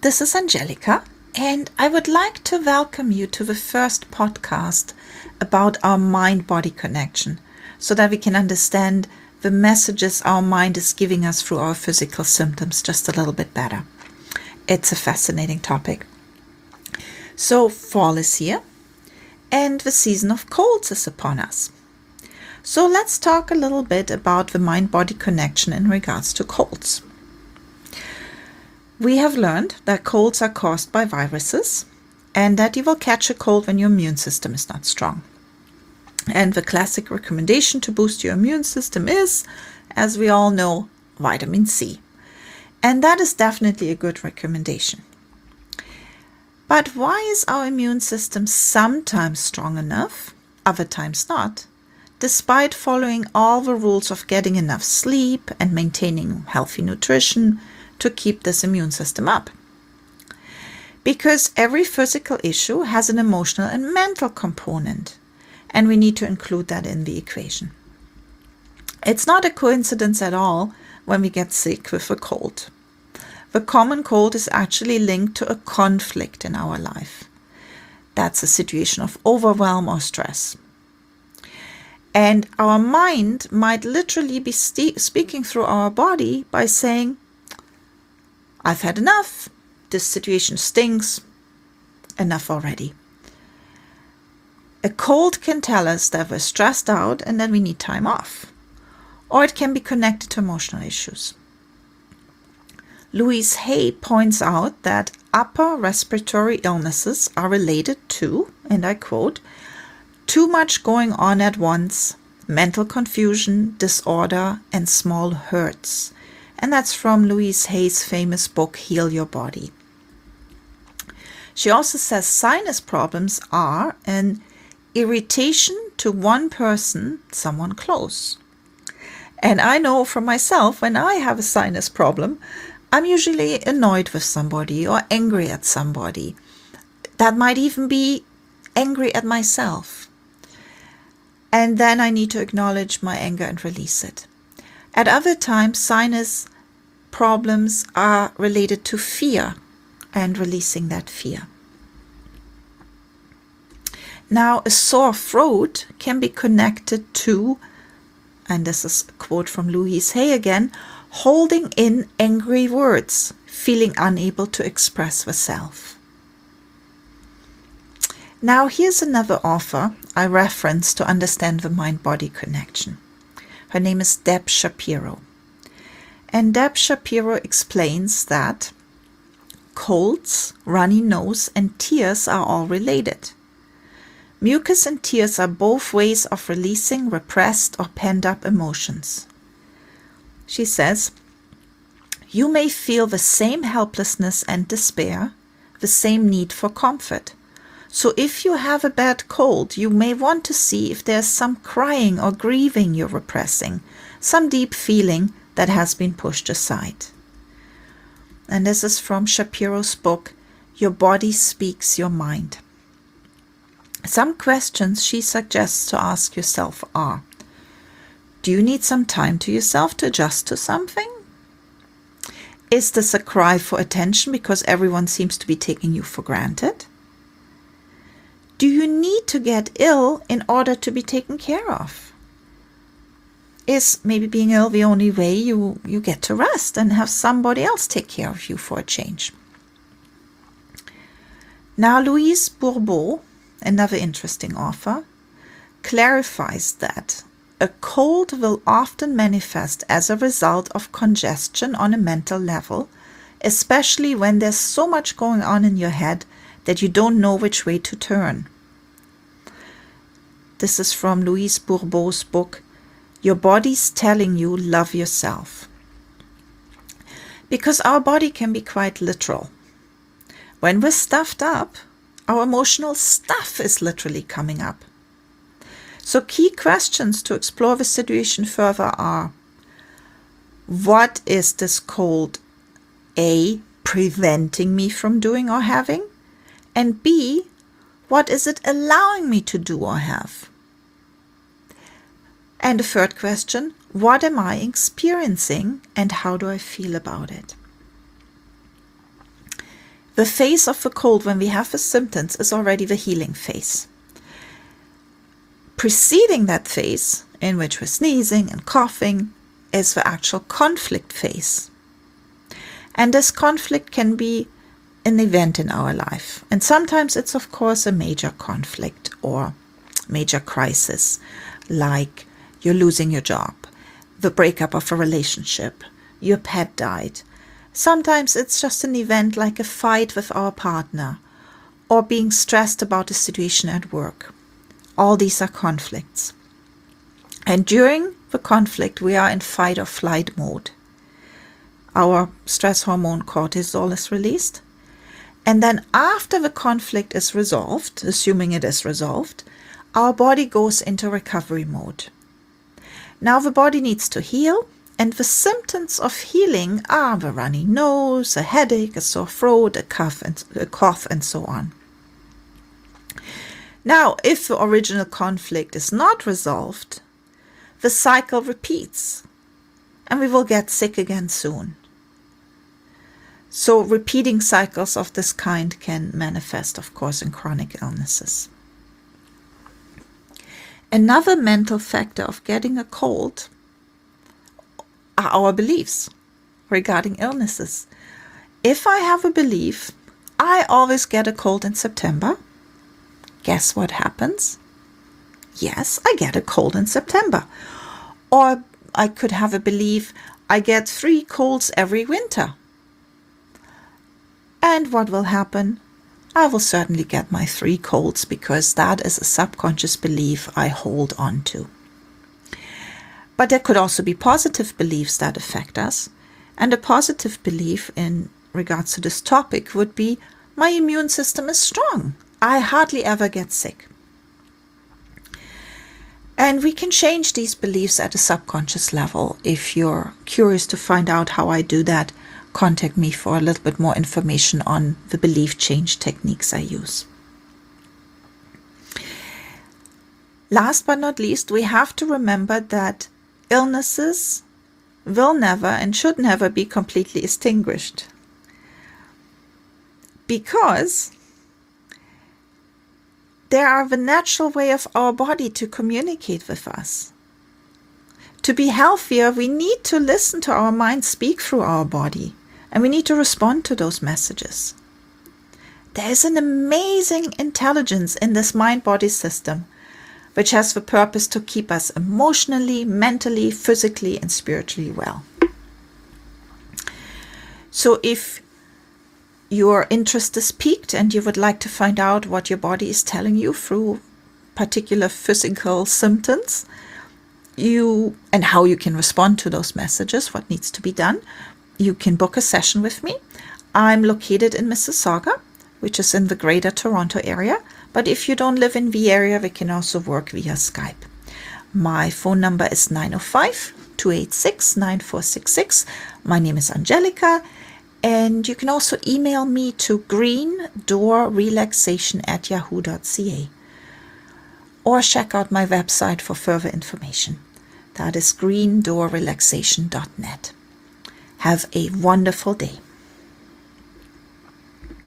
This is Angelica, and I would like to welcome you to the first podcast about our mind-body connection, so that we can understand the messages our mind is giving us through our physical symptoms just a little bit better. It's a fascinating topic. So fall is here, and the season of colds is upon us. So let's talk a little bit about the mind-body connection in regards to colds. We have learned that colds are caused by viruses and that you will catch a cold when your immune system is not strong. And the classic recommendation to boost your immune system is, as we all know, vitamin C. And that is definitely a good recommendation. But why is our immune system sometimes strong enough, other times not, despite following all the rules of getting enough sleep and maintaining healthy nutrition to keep this immune system up? Because every physical issue has an emotional and mental component, and we need to include that in the equation. It's not a coincidence at all when we get sick with a cold. The common cold is actually linked to a conflict in our life. That's a situation of overwhelm or stress. And our mind might literally be speaking through our body by saying, I've had enough, this situation stinks, enough already. A cold can tell us that we're stressed out and that we need time off. Or it can be connected to emotional issues. Louise Hay points out that upper respiratory illnesses are related to, and I quote, too much going on at once, mental confusion, disorder, and small hurts. And that's from Louise Hay's famous book, Heal Your Body. She also says sinus problems are an irritation to one person, someone close. And I know from myself, when I have a sinus problem, I'm usually annoyed with somebody or angry at somebody. That might even be angry at myself. And then I need to acknowledge my anger and release it. At other times, sinus problems are related to fear and releasing that fear. Now, a sore throat can be connected to, and this is a quote from Louise Hay again, holding in angry words, feeling unable to express the self. Now, here's another author I reference to understand the mind-body connection. Her name is Deb Shapiro. And Deb Shapiro explains that colds, runny nose, and tears are all related. Mucus and tears are both ways of releasing repressed or pent-up emotions. She says, you may feel the same helplessness and despair, the same need for comfort. So if you have a bad cold, you may want to see if there's some crying or grieving you're repressing, some deep feeling that has been pushed aside. And this is from Shapiro's book, Your Body Speaks Your Mind. Some questions she suggests to ask yourself are, do you need some time to yourself to adjust to something? Is this a cry for attention because everyone seems to be taking you for granted? Do you need to get ill in order to be taken care of? Is maybe being ill the only way you get to rest and have somebody else take care of you for a change? Now, Louise Bourbeau, another interesting author, clarifies that a cold will often manifest as a result of congestion on a mental level, especially when there's so much going on in your head that you don't know which way to turn. This is from Louise Bourbeau's book, Your Body's Telling You Love Yourself. Because our body can be quite literal. When we're stuffed up, our emotional stuff is literally coming up. So key questions to explore the situation further are, what is this cold A, preventing me from doing or having? And B, what is it allowing me to do or have? And the third question, what am I experiencing and how do I feel about it? The phase of the cold when we have the symptoms is already the healing phase. Preceding that phase, in which we're sneezing and coughing, is the actual conflict phase. And this conflict can be an event in our life. And sometimes it's, of course, a major conflict or major crisis, like you're losing your job, the breakup of a relationship, your pet died. Sometimes it's just an event like a fight with our partner or being stressed about a situation at work. All these are conflicts. And during the conflict, we are in fight or flight mode. Our stress hormone cortisol is released. And then after the conflict is resolved, assuming it is resolved, our body goes into recovery mode. Now the body needs to heal, and the symptoms of healing are the runny nose, a headache, a sore throat, a cough, and so on. Now, if the original conflict is not resolved, the cycle repeats, and we will get sick again soon. So repeating cycles of this kind can manifest, of course, in chronic illnesses. Another mental factor of getting a cold are our beliefs regarding illnesses. If I have a belief, I always get a cold in September, guess what happens? Yes, I get a cold in September. Or I could have a belief, I get 3 colds every winter. And what will happen? I will certainly get my 3 colds, because that is a subconscious belief I hold on to. But there could also be positive beliefs that affect us. And a positive belief in regards to this topic would be, my immune system is strong. I hardly ever get sick. And we can change these beliefs at a subconscious level. If you're curious to find out how I do that, contact me for a little bit more information on the belief change techniques I use. Last but not least, we have to remember that illnesses will never and should never be completely extinguished, because they are the natural way of our body to communicate with us. To be healthier, we need to listen to our mind speak through our body, and we need to respond to those messages. There is an amazing intelligence in this mind-body system, which has the purpose to keep us emotionally, mentally, physically, and spiritually well. So if your interest is piqued and you would like to find out what your body is telling you through particular physical symptoms, and how you can respond to those messages, what needs to be done, you can book a session with me. I'm located in Mississauga, which is in the greater Toronto area. But if you don't live in the area, we can also work via Skype. My phone number is 905-286-9466. My name is Angelica. And you can also email me to greendoorrelaxation@yahoo.ca. Or check out my website for further information. That is greendoorrelaxation.net. Have a wonderful day.